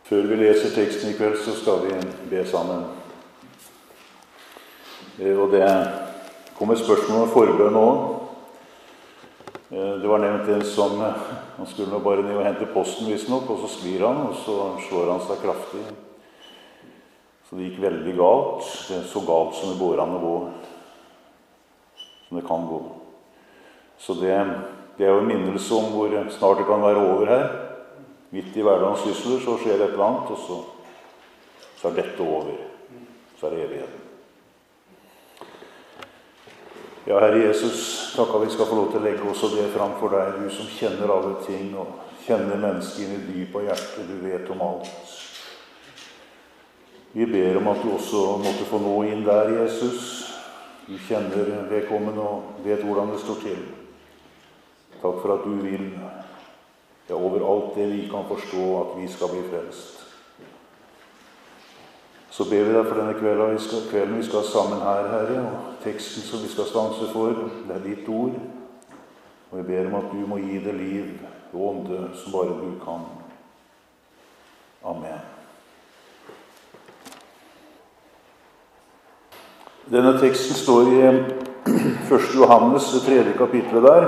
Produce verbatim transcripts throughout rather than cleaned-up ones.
Før vi leser teksten i kveld, så skal vi be sammen. Og det kommer spørsmål om forbønn også. Det var nevnt en som han skulle nå bare ned og hente posten visstnok, og så sklir han, og så slår han seg kraftig. Så det gikk veldig galt. Det er så galt som det går an å gå. Som det kan gå. Så det, det er jo en minnelse om hvor snart det kan være over her. Midt i hverdagens sysler så skjer det et eller annet, og så, så er dette over. Så er det evigheten. Ja, Herre Jesus, takk at vi skal få lov til å legge også det framfor deg, du som kjenner alle ting, og kjenner mennesker inn i dyp av hjertet, du vet om alt. Vi ber om at du også måtte få nå inn der, Jesus. Du kjenner vedkommende og vet hvordan det står til. Takk for at du vil, ja, over alt det vi kan forstå, at vi skal bli frelst. Så ber vi deg for denne kvelden vi skal, kvelden vi skal sammen her, Herre, og teksten som vi skal stanse for, det er ditt ord. Og vi ber om at du må gi det liv og ånde som bare du kan. Amen. Denne teksten står i første Johannes, det tredje kapitlet der,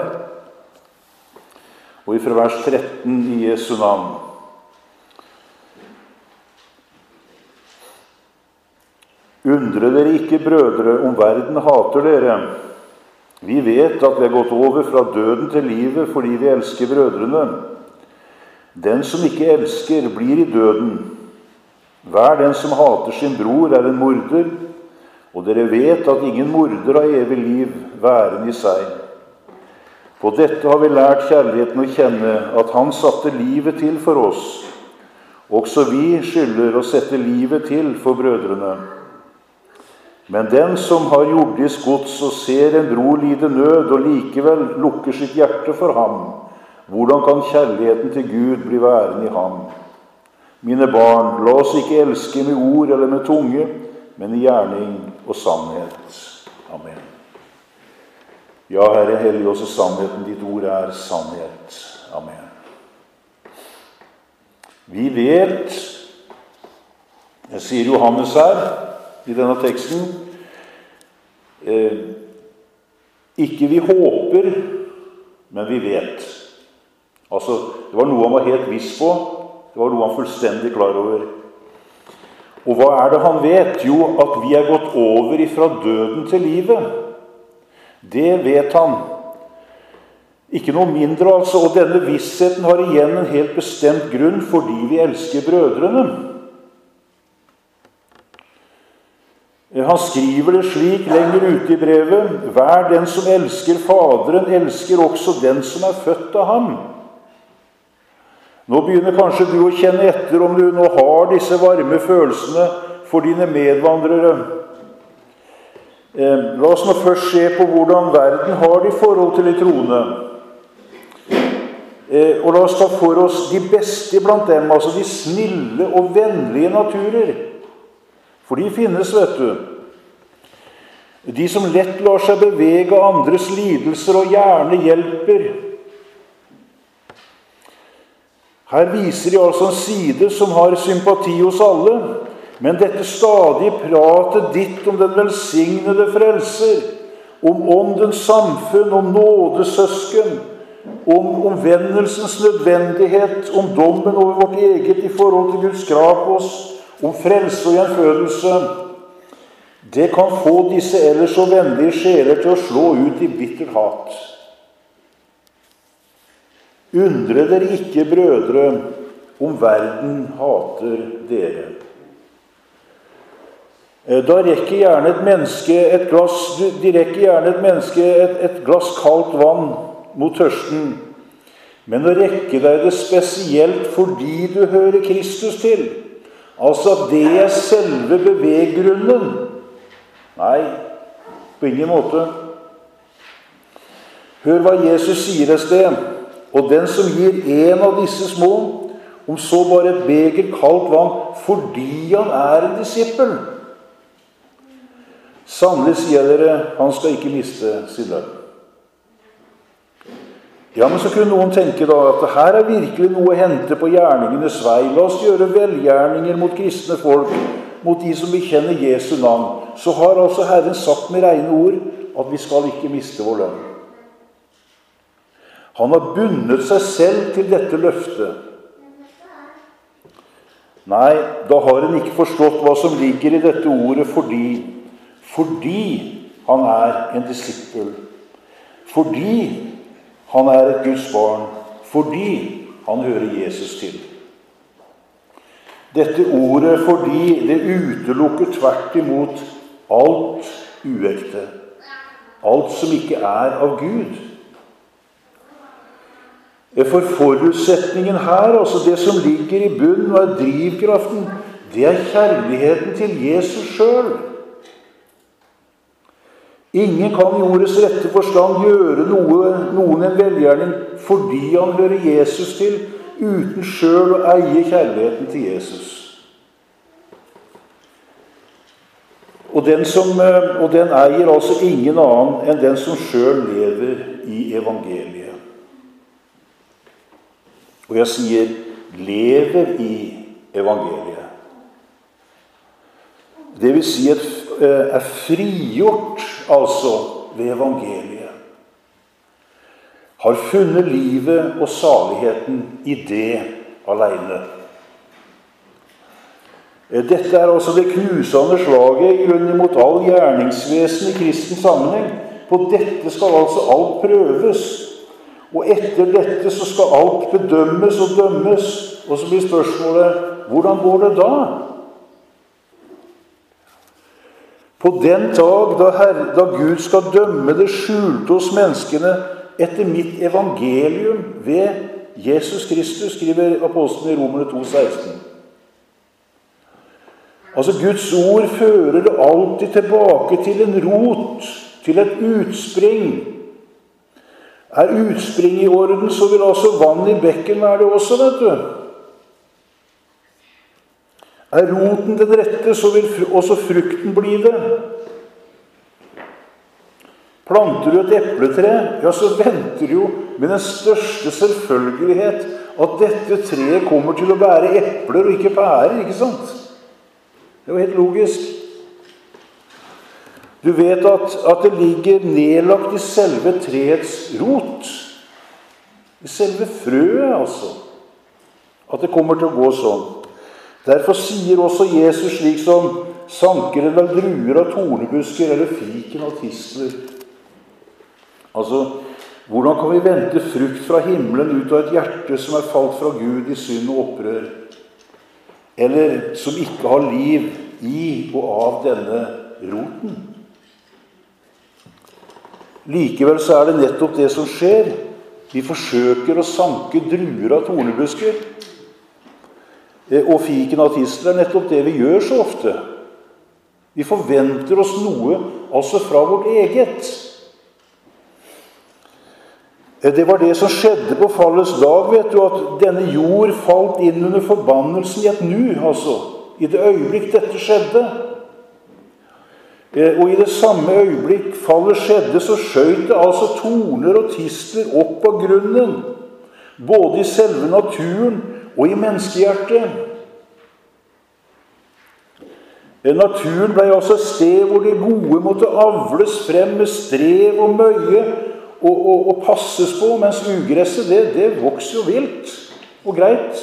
og fra vers tretten i Jesu navn. Undre dere ikke, brødre, om verden hater dere. Vi vet at vi er gått over fra døden til livet fordi vi elsker brødrene. Den som ikke elsker, blir i døden. Hver den som hater sin bror, er en morder, og dere vet at ingen morder har evig liv væren i seg. På dette har vi lært kjærligheten å kjenne, at han satte livet til for oss. Også vi skylder å sette livet til for brødrene. Men den som har jordisk gods og ser en bror lide nød og likevel lukker sitt hjerte for ham, hvordan kan kjærligheten til Gud bli værende i ham? Mine barn, la oss ikke elske med ord eller med tunge, men i gjerning og sannhet. Amen. Ja, Herre, hellig oss i sannheten, ditt ord er sannhet. Amen. Vi vet, jeg sier Johannes her, i denne teksten, eh, ikke vi håper, men vi vet. Altså, det var noe han var helt viss på, det var noe han fullstendig klar over. Og hva er det han vet? Jo, at vi er gått over ifra døden til livet. Det vet han. Ikke noe mindre altså, og denne vissheten har igjen en helt bestemt grunn fordi vi elsker brødrene. Han skriver det slik lenger ute i brevet: hver den som elsker Faderen, elsker også den som er født av ham. Nå begynner kanskje du å kjenne etter om du nå har disse varme følelsene for dine medvandrere. La oss nå først se på hvordan verden har det i forhold til de troende. Og la oss ta for oss de beste blant dem, altså de snille og vennlige naturer. For de finnes, vet du. De som lett lar seg bevege av andres lidelser og gjerne hjelper. Her viser de altså en side som har sympati hos alle, men dette stadige pratet ditt om den velsignede frelser, om åndens samfunn, om nådesøsken, om omvendelsens nødvendighet, om dommen over vårt eget i forhold til Guds krav på oss, om frelse og gjenfødelse, det kan få disse ellers så vennlige sjeler til å slå ut i bittert hat. Undre dere ikke, brødre, om verden hater dere. Da rekker gjerne et menneske et glass, de rekker gjerne et menneske et, et glass kaldt vann mot tørsten, men å rekke deg det spesielt fordi du hører Kristus til, altså at det er selve beveggrunnen. Nei, på ingen måte. Hør hva Jesus sier et sted. Og den som gir en av disse små, om så bare et beger kaldt vann, fordi han er en disippel. Sannelig sier dere, han skal ikke miste sin lønn. Ja, men så kunne noen tenke da at her er virkelig noe å hente på gjerningenes vei. La oss gjøre velgjerninger mot kristne folk, mot de som bekjenner Jesu navn. Så har altså Herren sagt med rene ord at vi skal ikke miste vår lønn. Han har bundet seg selv til dette løftet. Nei, da har han ikke forstått hva som ligger i dette ordet fordi. Fordi han er en disippel. Fordi han er et Guds barn. Fordi han hører Jesus til. Dette ordet fordi det utelukker tvert imot alt uekte. Alt som ikke er av Gud. For forutsetningen her, altså det som ligger i bunnen og er drivkraften, det er kjærligheten til Jesus selv. Ingen kan i ordets rette forstand gjøre noe, noen en velgjerning fordi han hører Jesus til, uten selv å eie kjærligheten til Jesus. Og den, som, og den eier altså ingen annen enn den som selv lever i evangeliet. Og jeg sier, lever i evangeliet. Det vil si at er frigjort, altså, ved evangeliet. Har funnet livet og saligheten i det alene. Dette er altså det knusende slaget i grunnen mot all gjerningsvesen i kristen sammenheng. På dette skal altså alt prøves. Og etter dette så skal alt bedømmes og dømmes. Og så blir spørsmålet, hvordan går det da? På den dag da, Herre, da Gud skal dømme det skjulte hos menneskene etter mitt evangelium ved Jesus Kristus, skriver apostelen i Romerne to seksten. Altså Guds ord fører det alltid tilbake til en rot, til et utspring. Er utspring i orden, så vil altså vann i bekken være det også, vet du. Er roten den rette, så vil også frukten bli det. Planter du et epletre, ja, så venter jo med den største selvfølgelighet at dette treet kommer til å bære epler og ikke pærer, ikke sant? Det er jo helt logisk. Du vet at, at det ligger nedlagt i selve treets rot. I selve frøet, altså. At det kommer til å gå sånn. Derfor sier også Jesus slik som sanker eller druer av tornebusker eller fiken av tistler. Altså, hvordan kan vi vente frukt fra himmelen ut av et hjerte som er falt fra Gud i synd og opprør? Eller som ikke har liv i og av denne roten? Likevel så er det nettopp det som skjer. Vi forsøker å sanke druer av tornebusker. Og fiken av tistler er nettopp det vi gjør så ofte. Vi forventer oss noe, altså fra vårt eget. Det var det som skjedde på fallets dag, vet du, at denne jord falt inn under forbannelsen i et nu, altså. I det øyeblikk dette skjedde. Og i det samme øyeblikk fallet skjedde, så skjøt det altså torner og tistler opp av grunnen. Både i selve naturen og i menneskehjertet. Naturen ble altså et sted hvor det gode måtte avles frem med strev og møye og, og, og passes på, mens ugresset, det, det vokser jo vilt og greit.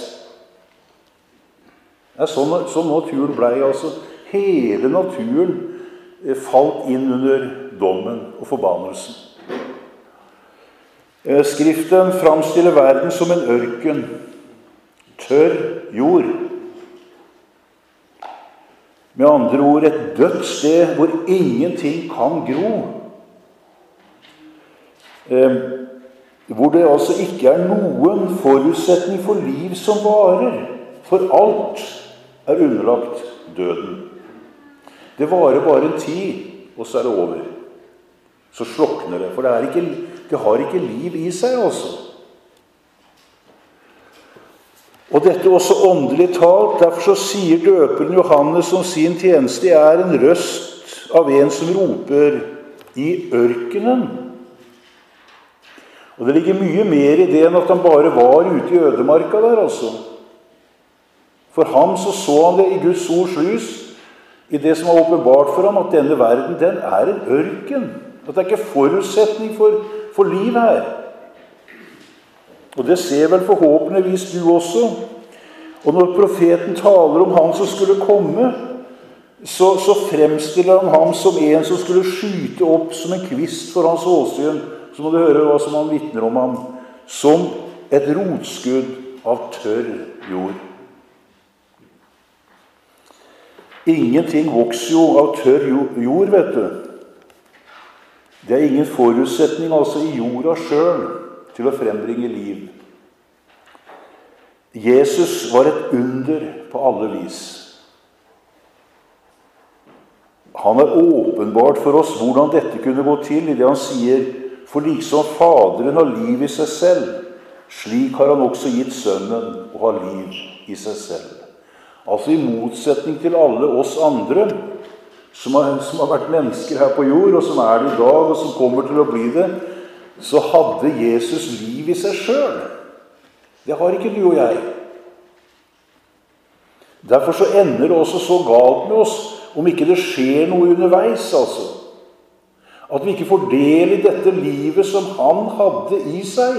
Ja, sånn, sånn naturen ble altså. Hele naturen falt inn under dommen og forbannelsen. Skriften framstiller verden som en ørken. Tørr jord. Med andre ord et dødt sted hvor ingenting kan gro. Eh, hvor det altså ikke er noen forutsetning for liv som varer. For alt er underlagt døden. Det varer bare en tid, og så er det over. Så slokner det, for det, er ikke, det har ikke liv i seg altså. Og dette også åndelig talt, derfor så sier døperen Johannes om sin tjeneste, det er en røst av en som roper i ørkenen. Og det ligger mye mer i det enn at han bare var ute i ødemarka der, altså. For ham så så han det i Guds ords lys, i det som var åpenbart for ham, at denne verden, den er en ørken. At det er ikke forutsetning for, for liv her. Og det ser vel forhåpentligvis du også. Og når profeten taler om han som skulle komme, så, så fremstiller han ham som en som skulle skyte opp som en kvist for hans åsyn. Så må du høre hva som han vitner om ham. Som et rotskudd av tørr jord. Ingenting vokser jo av tørr jord, vet du. Det er ingen forutsetning altså i jorda selv til å frembringe liv. Jesus var et under på alle vis. Han er åpenbart for oss hvordan dette kunne gå til i det han sier, for liksom Faderen har liv i seg selv, slik har han også gitt Sønnen å ha liv i seg selv. Altså i motsetning til alle oss andre, som har, som har vært mennesker her på jord, og som er det i dag, og som kommer til å bli det, så hadde Jesus liv i seg selv. Det har ikke du og jeg. Derfor så ender det også så galt med oss, om ikke det skjer noe underveis, altså. At vi ikke får del i dette livet som han hadde i seg.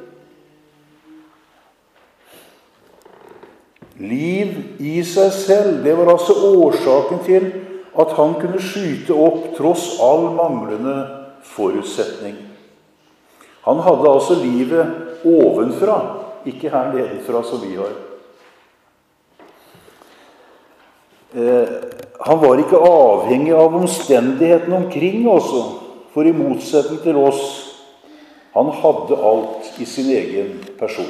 Liv i seg selv, det var altså årsaken til at han kunne skyte opp tross all manglende forutsetning. Han hadde altså livet ovenfra, ikke her nedenfra som vi har. Eh, han var ikke avhengig av omstendighetene omkring også, for i motsetning til oss, han hadde alt i sin egen person.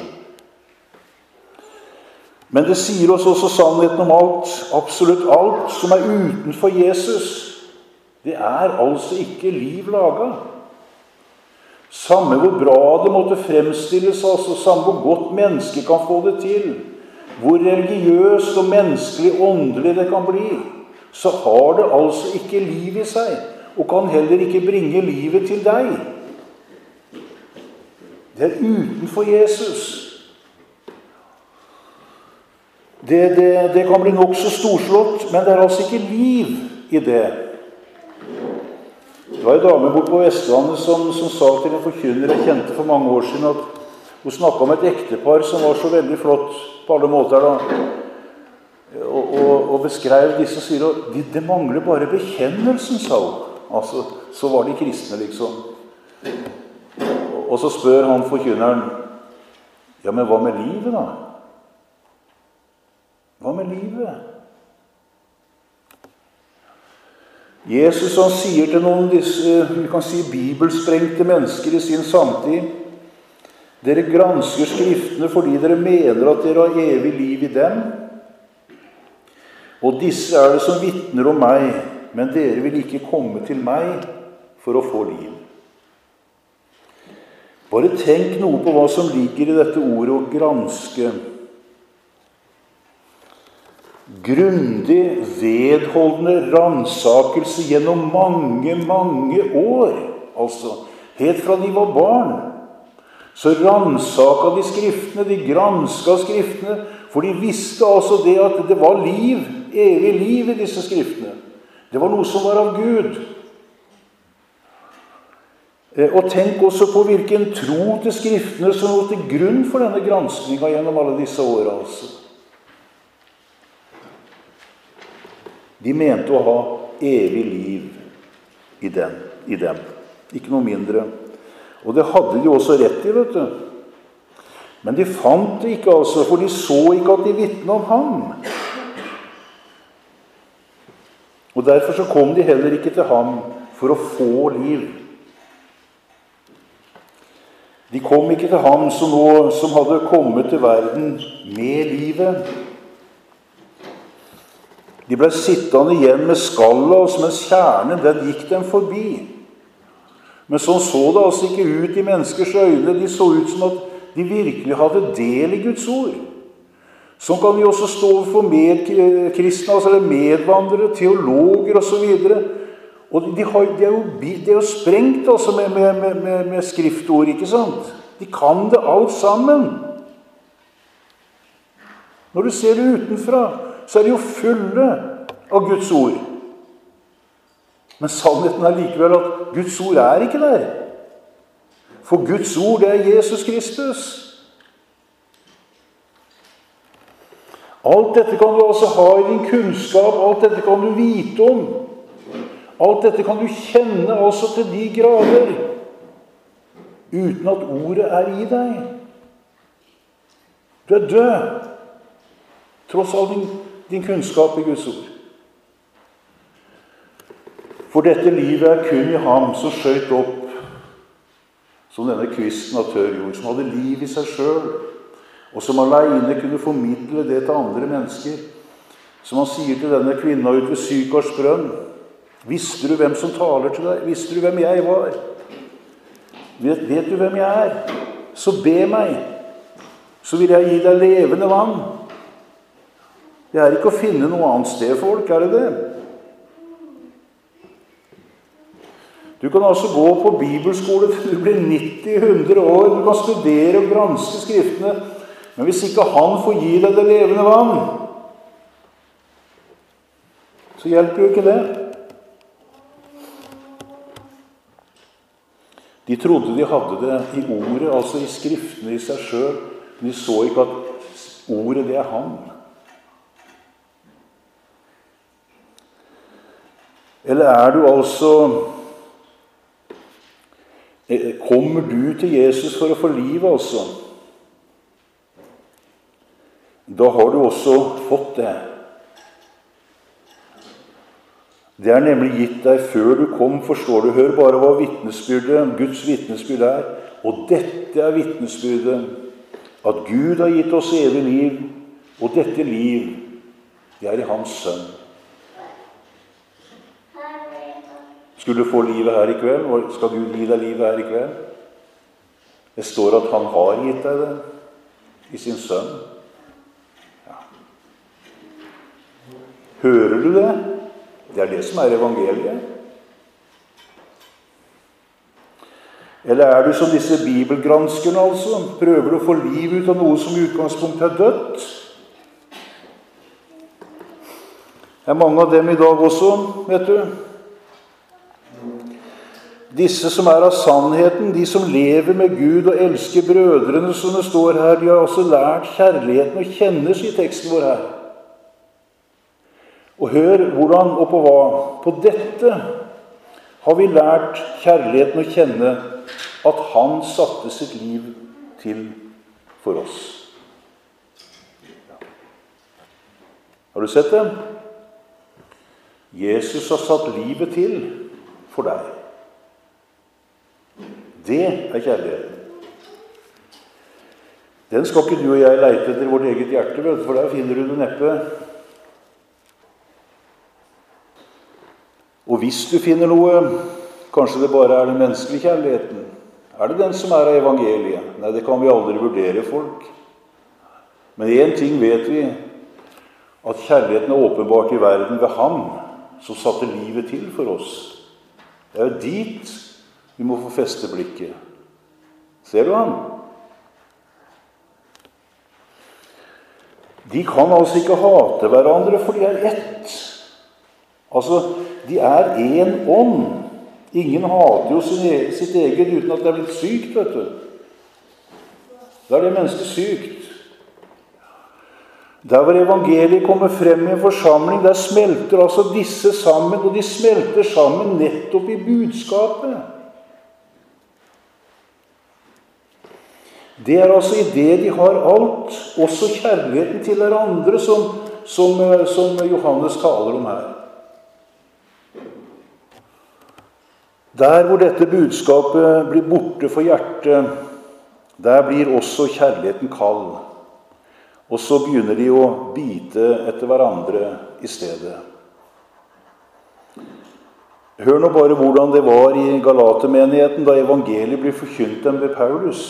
Men det sier oss også sannheten om alt, absolutt alt som er utenfor Jesus. Det er altså ikke liv laget. Samme hvor bra det måtte fremstilles, altså, samme hvor godt mennesket kan få det til, hvor religiøst og menneskelig åndelig det kan bli, så har det altså ikke liv i seg, og kan heller ikke bringe livet til deg. Det er utenfor Jesus. Det, det, det kan bli nok så storslått, men det er altså ikke liv i det. Det var en dame bort på Vestlandet som, som sa til en forkynner jeg kjente for mange år siden, at hun snakket om et ektepar som var så veldig flott på alle måter da, og, og, og beskrev disse og sier, det, det mangler bare bekjennelsen, sa hun. Altså, så var de kristne liksom. Og så spør han forkynneren, ja, men hva med livet da? Hva med livet? Jesus han sier til noen disse, vi kan si bibelsprengte mennesker i sin samtid, dere gransker skriftene fordi dere mener at dere har evig liv i dem, og disse er det som vitner om meg, men dere vil ikke komme til meg for å få liv. Bare tenk noe på hva som ligger i dette ordet å granske. Grundig, vedholdende ransakelse gjennom mange, mange år. Altså, helt fra de var barn. Så ransaka de skriftene, de granska skriftene, for de visste altså det at det var liv, evig liv i disse skriftene. Det var noe som var av Gud. Og tenk også på hvilken tro til skriftene som lå til grunn for denne granskninga gjennom alle disse årene. Altså. De mente å ha evig liv i dem, i dem. Ikke noe mindre. Og det hadde de også rett i, vet du. Men de fant det ikke, altså, for de så ikke at de vitnet om ham. Og derfor så kom de heller ikke til ham for å få liv. De kom ikke til ham som, nå, som hadde kommet til verden med livet. De ble sittende igjen med skallet, og mens kjernen, den gikk dem forbi. Men sånn så det altså ikke ut i menneskers øyne. De så ut som at de virkelig hadde del i Guds ord. Sånn kan vi også stå for medkristne, altså medvandrere, teologer og så videre. Og de, har, de, er, jo, de er jo sprengt altså med, med, med, med skriftord, ikke sant? De kan det alt sammen. Når du ser det utenfra, så er de jo fulle av Guds ord. Men sannheten er likevel at Guds ord er ikke der. For Guds ord, det er Jesus Kristus. Alt dette kan du altså ha i din kunnskap, alt dette kan du vite om. Alt dette kan du kjenne altså til de grader, uten at ordet er i deg. Du er død, tross all din, din kunnskap i Guds ord. For dette livet er kun i ham som skjøt opp, som denne kvisten av tørr jord, som hadde liv i seg selv, og som alene kunne formidle det til andre mennesker. Som han sier til denne kvinna ut ved Sykars brønn: visste du hvem som taler til deg? Visste du hvem jeg var? Vet, vet du hvem jeg er? Så be meg, så vil jeg gi deg levende vann. Det er ikke å finne noe annet sted, folk, er det det? Du kan altså gå på bibelskole til du blir nitti hundre år. Du kan studere og granske skriftene. Men hvis ikke han får gi deg det levende vann, så hjelper jo ikke det. De trodde de hadde det i ordet, altså i skriftene i seg selv. Men de så ikke at ordet, det er han. Eller er du altså Kommer du til Jesus for å få liv, altså? Da har du også fått det. Det er nemlig gitt deg før du kom, forstår du. Hør bare hva vitnesbyrdet, Guds vitnesbyrd er. Og dette er vitnesbyrdet, at Gud har gitt oss evig liv, og dette liv, det er i hans sønn. Skulle du få livet her i kveld, og skal Gud gi deg livet her i kveld? Det står at han har gitt deg det i sin sønn. Ja. Hører du det? Det er det som er evangeliet. Eller er du som disse bibelgranskerne, altså? Prøver du å få liv ut av noe som i utgangspunktet er dødt? Det er mange av dem i dag også, vet du. Disse som er av sannheten, de som lever med Gud og elsker brødrene, som det står her, de har også lært kjærligheten å kjenne, sier teksten vår her. Og hør hvordan og på hva. På dette har vi lært kjærligheten å kjenne, at han satte sitt liv til for oss. Har du sett det? Jesus har satt livet til for deg. Det er kjærligheten. Den skal ikke du og jeg leite etter vårt eget hjerte, for der finner du det neppe. Og hvis du finner noe, kanskje det bare er den menneskelige kjærligheten. Er det den som er av evangeliet? Nei, det kan vi aldri vurdere, folk. Men en ting vet vi, at kjærligheten er åpenbart i verden ved ham, som satte livet til for oss. Det er jo dit vi må få feste blikket. Ser du han? De kan altså ikke hate hverandre, for de er ett. Altså, de er en ånd. Ingen hater jo sin, sitt eget uten at det er blitt sykt, vet du. Da er det mennesket sykt. Der hvor evangeliet kommer frem i en forsamling, der smelter altså disse sammen, og de smelter sammen nettopp i budskapet. Det er altså i det de har alt, også kjærligheten til hverandre, som, som, som Johannes taler om her. Der hvor dette budskapet blir borte for hjertet, der blir også kjærligheten kald. Og så begynner de å bite etter hverandre i stedet. Hør nå bare hvordan det var i Galatermenigheten da evangeliet ble forkynt dem ved Paulus.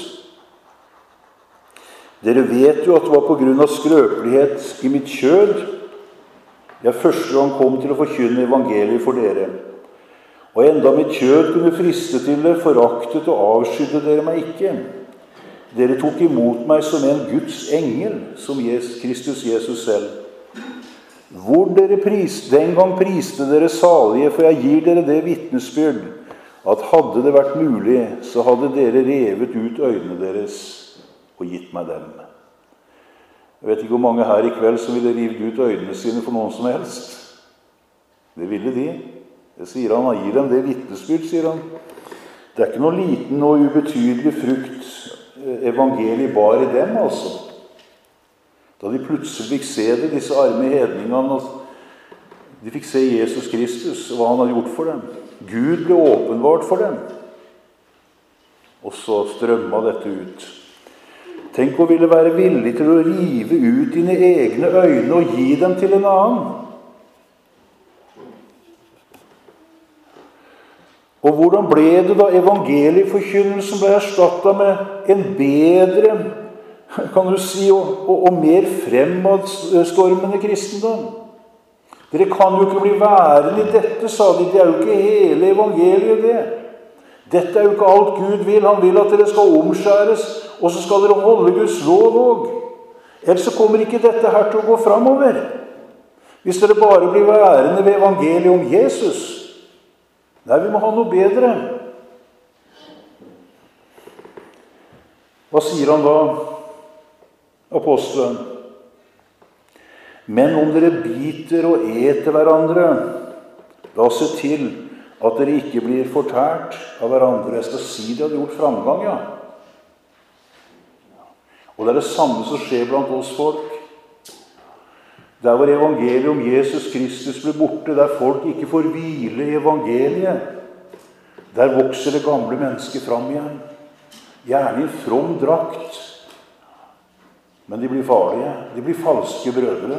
Dere vet jo at det var på grunn av skrøpelighet i mitt kjød jeg første gang kom til å forkynne evangeliet for dere. Og enda mitt kjød kunne friste til det, foraktet og avskydde dere meg ikke. Dere tok imot meg som en Guds engel, som Kristus Jesus selv. Hvor dere pris, den gang priste dere salige, for jeg gir dere det vitnesbyrd, at hadde det vært mulig, så hadde dere revet ut øynene deres og gitt meg dem. Jeg vet ikke hvor mange her i kveld som ville rive ut øynene sine for noen som helst. Det ville de. Det sier han, han gir dem det vitnesbyrd, sier han. Det er ikke noe liten og ubetydelig frukt evangeliet bar i dem, altså. Da de plutselig fikk se det, disse arme hedningene, de fikk se Jesus Kristus, og hva han hadde gjort for dem. Gud ble åpenbart for dem. Og så strømmet dette ut. Tenk å ville være villig til å rive ut dine egne øyne og gi dem til en annen. Og hvordan ble det da evangelieforkynnelsen ble erstattet med en bedre, kan du si, og, og, og mer fremadstormende kristendom? Dere kan jo ikke bli værende i dette, sa de. Det er jo ikke hele evangeliet, det. Dette er jo ikke alt Gud vil. Han vil at dere skal omskjæres, og så skal dere holde Guds lov også. Ellers så kommer ikke dette her til å gå fremover. Hvis dere bare blir værende ved evangeliet om Jesus. Nei, vi må ha noe bedre. Hva sier han da, apostelen? Men om dere biter og eter hverandre, da se til at dere ikke blir fortært av hverandre. Jeg skal si det hadde gjort framgang, ja. Og det er det samme som skjer blant oss folk. Der hvor evangeliet om Jesus Kristus ble borte, der folk ikke får hvile i evangeliet, der vokser det gamle mennesket fram igjen. Gjerne i en from drakt. Men de blir farlige. De blir falske brødre.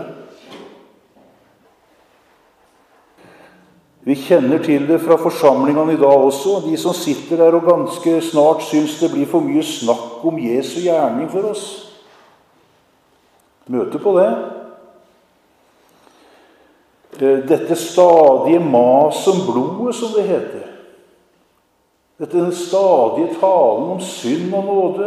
Vi kjenner til det fra forsamlingene i dag også. De som sitter der og ganske snart synes det blir for mye snakk om Jesu gjerning for oss. Møte på det. Dette stadige mas om blodet, som det heter. Dette stadige talen om synd og nåde.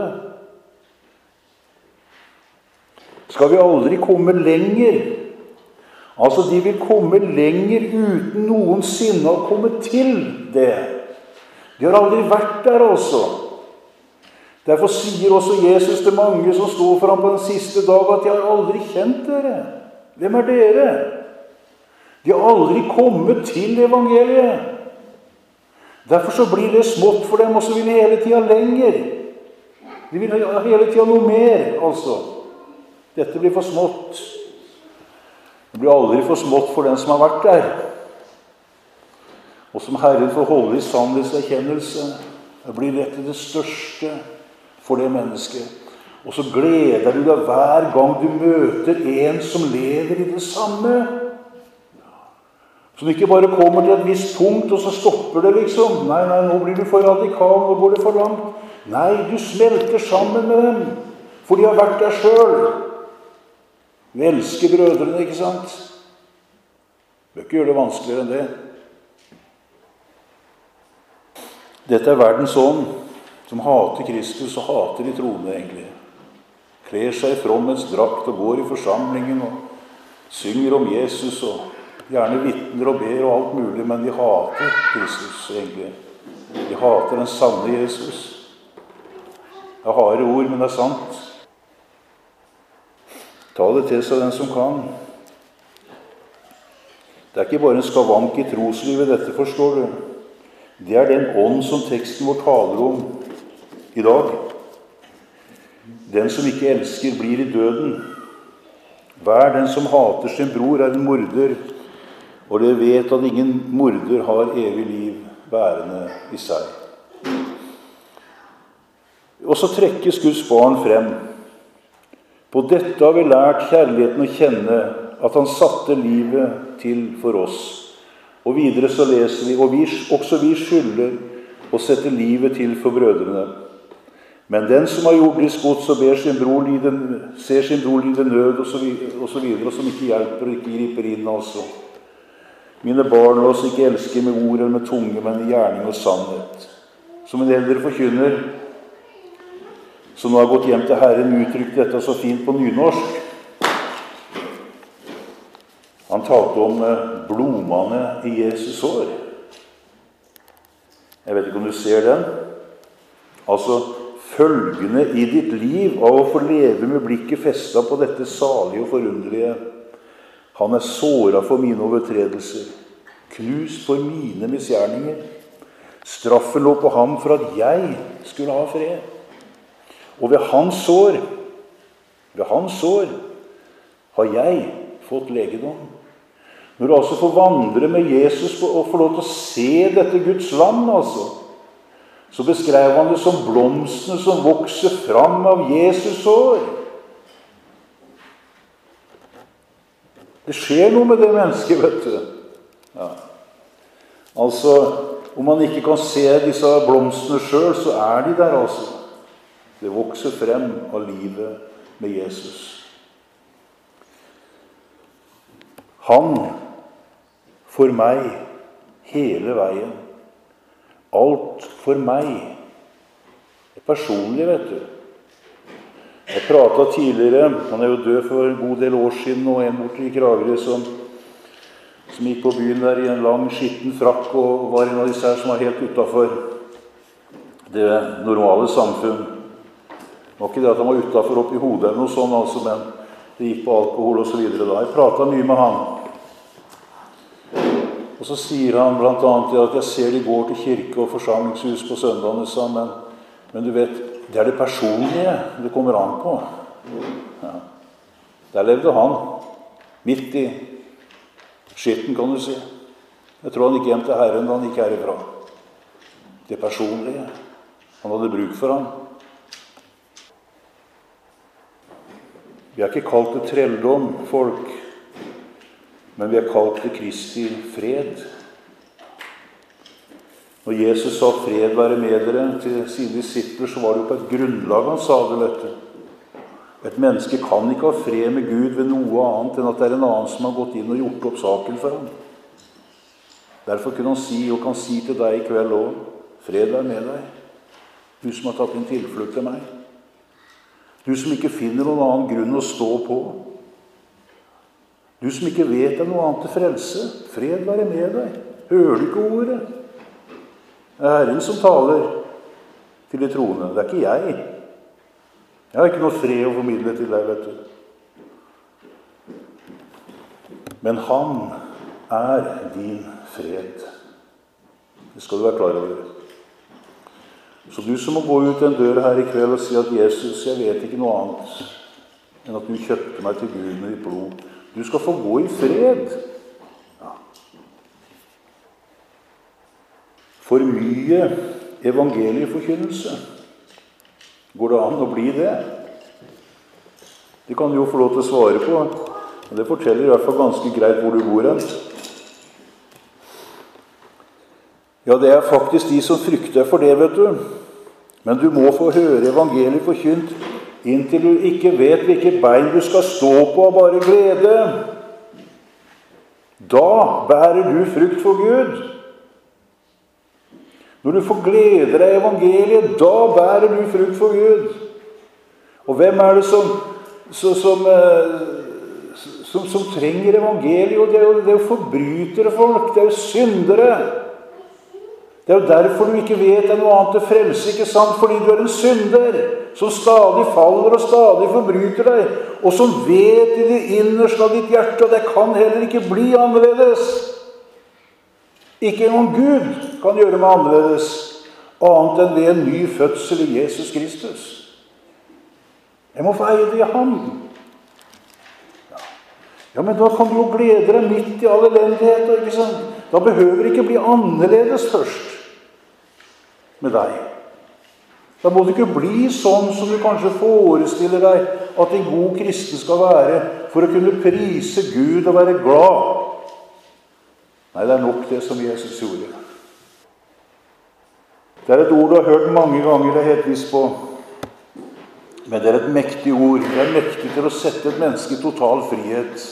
Skal vi aldri komme lenger? Altså, de vil komme lenger uten noensinne å komme til det. De har aldri vært der, altså. Derfor sier også Jesus til mange som står for ham på den siste dag, at de har aldri kjent dere. Hvem er dere? De har aldri kommet til evangeliet. Derfor så blir det smått for dem, og så vil de hele tiden lenger. De vil ha hele tiden noe mer, altså. Dette blir for smått. Det blir aldri for smått for den som har vært der. Og som Herren får holde i sannhetserkjennelse. Det blir dette det største for det mennesket. Og så gleder du deg hver gang du møter en som lever i det samme. Så du ikke bare kommer til et visst punkt, og så stopper det liksom. Nei, nei, nå blir du for radikal, nå går det for langt. Nei, du smelter sammen med dem, for de har vært der selv. Vi elsker brødrene, ikke sant? Vi bør ikke gjøre det vanskeligere enn det. Dette er verdens ånd, som hater Kristus og hater de troende egentlig. Kler seg i frommens drakt og går i forsamlingen og synger om Jesus og gjerne vitner og ber og alt mulig, men de hater Kristus egentlig. De hater den sanne Jesus. Det er harde ord, men det er sant. Ta det til seg den som kan. Det er ikke bare en skavank i troslivet, dette forstår du. Det er den ånd som teksten vår taler om i dag. Den som ikke elsker blir i døden. Hver den som hater sin bror er en morder, og dere vet at ingen morder har evig liv værende i seg. Og så trekkes Guds barn frem. På dette har vi lært kjærligheten å kjenne, at han satte livet til for oss. Og videre så leser vi, og vi, også vi skylder å sette livet til for brødrene. Men den som har jordisk gods og ber sin bror lide, ser sin bror lide nød, og så, og så videre, og som ikke hjelper og ikke griper inn, altså. Mine barn, la oss ikke elske med ord eller med tunge, men i gjerning og sannhet. Som en eldre forkynner som nå har gått hjem til Herren, uttrykte dette så fint på nynorsk. Han talte om blomene i Jesus hår. Jeg vet ikke om du ser den. Altså, følgende i ditt liv av å få leve med blikket festet på dette salige og forunderlige. Han er såret for mine overtredelser, knust for mine misgjerninger. Straffen lå på ham for at jeg skulle ha fred. Og ved hans sår, ved hans sår, har jeg fått legedom. Når du altså får vandre med Jesus og får lov til å se dette Guds land, altså, så beskrev han det som blomstene som vokser fram av Jesus sår. Det skjer noe med det mennesket, vet du. Ja. Altså, om man ikke kan se disse blomstene selv, så er de der, altså. Det vokser frem av livet med Jesus. Han for meg hele veien. Alt for meg. Det er personlig, vet du. Jeg pratet tidligere, han er jo død for en god del år siden, og en borte i Kragerø som, som gikk på byen der i en lang, skitten frakk, og var en av disse her som var helt utenfor det normale samfunn. Det var ikke det at han var utenfor opp i hodet eller noe sånt, altså, men det gikk på alkohol og så videre da. Jeg pratet mye med han. Og så sier han blant annet at jeg ser de går til kirke og forsamlingshus på søndagene sammen, men du vet, det er det personlige det kommer an på. Ja. Der levde han, midt i skitten, kan du si. Jeg tror han gikk hjem til Herren da han gikk herifra. Det personlige. Han hadde bruk for han. Vi er ikke kalt til trelldom, folk, men vi er kalt til Kristi fred. Når Jesus sa fred være med dere til sine disipler, så var det jo på et grunnlag han sa det, vet du. Et menneske kan ikke ha fred med Gud ved noe annet enn at det er en annen som har gått inn og gjort opp saken for ham. Derfor kunne han si, og kan si til deg i kveld også, fred være med deg, du som har tatt en tilflukt til meg. Du som ikke finner noen annen grunn å stå på. Du som ikke vet deg noe annet til frelse, fred være med deg. Hører du ikke ordet? Det er Herren som taler til de troende. Det er ikke jeg. Jeg har ikke noe fred å formidle til deg, vet du. Men han er din fred. Det skal du være klar over. Så du som må gå ut en dør her i kveld og si at Jesus, jeg vet ikke noe annet enn at du kjøpte meg til Gud med ditt blod. Du skal få gå i fred. Ja. For mye evangelieforkynnelse. Går det an å bli det? Det kan du jo få lov til å svare på. Men det forteller i hvert fall ganske greit hvor du bor hen. Ja, det er faktisk de som frykter for det, vet du. Men du må få høre evangeliet forkynt inntil du ikke vet hvilke bein du skal stå på av bare glede. Da bærer du frukt for Gud. Når du får glede deg i evangeliet, da bærer du frukt for Gud. Og hvem er det som, som, som, som, som trenger evangeliet? Det er jo, det er jo forbrytere folk, det er jo syndere. Det er jo derfor du ikke vet det er noe annet til frelse, ikke sant? Fordi du er en synder, som stadig faller og stadig forbryter deg, og som vet i det innerste av ditt hjerte, og det kan heller ikke bli annerledes. Ikke engang Gud kan gjøre meg annerledes, annet enn ved en ny fødsel i Jesus Kristus. Jeg må få eie det i ham. Ja. ja, men da kan du jo glede deg midt i all elendighet, ikke sant? Da behøver det ikke bli annerledes først med deg. Da må det ikke bli sånn som du kanskje forestiller deg at en god kristen skal være for å kunne prise Gud og være glad. Nei, det er nok det som Jesus gjorde. Det er et ord du har hørt mange ganger, det er helt visst på. Men det er et mektig ord. Det er mektig til å sette et menneske i total frihet.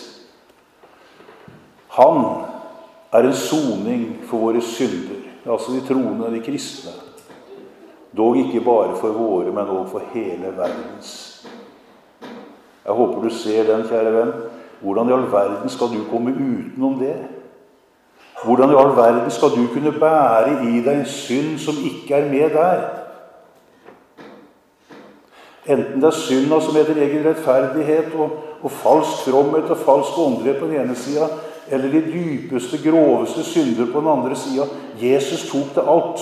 Han er en soning for våre synder. Altså de troende, de kristne. Dog ikke bare for våre, men også for hele verdens. Jeg håper du ser den, kjære venn. Hvordan i all verden skal du komme utenom det? Hvordan i all verden skal du kunne bære i deg en synd som ikke er med der? Enten det er synda som heter egen rettferdighet og, og falsk fromhet og falsk åndelighet på den ene sida, eller de dypeste, groveste synder på den andre sida. Jesus tok det alt.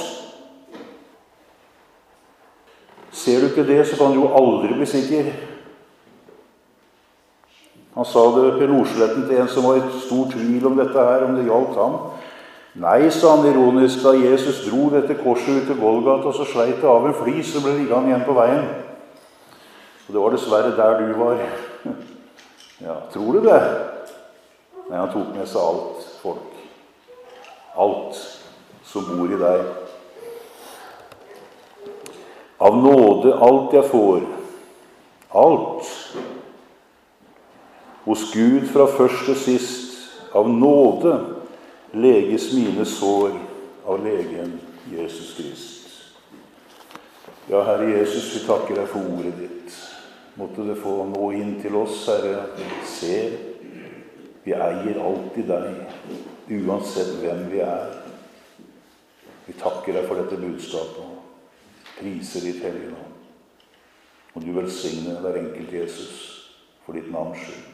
Ser du ikke det, så kan du jo aldri bli sikker. Han sa det Per Nordsletten til en som var i stor tvil om dette her, om det gjaldt ham. Nei, sa han ironisk, da Jesus dro dette korset ut til Golgata, og så sleit det av en flis som ble liggende igjen på veien. Og det var dessverre der du var. Ja, tror du det? Nei, han tok med seg alt, folk. Alt som bor i deg. Av nåde alt jeg får. Alt. Hos Gud fra først til sist. Av nåde leges mine sår av legen Jesus Krist. Ja, Herre Jesus, vi takker deg for ordet ditt. Måtte det få nå inn til oss, Herre, at vi ser. Vi eier alltid deg, uansett hvem vi er. Vi takker deg for dette budskapet og priser ditt hellige navn. Og du velsigne hver enkelt Jesus for ditt navns skyld.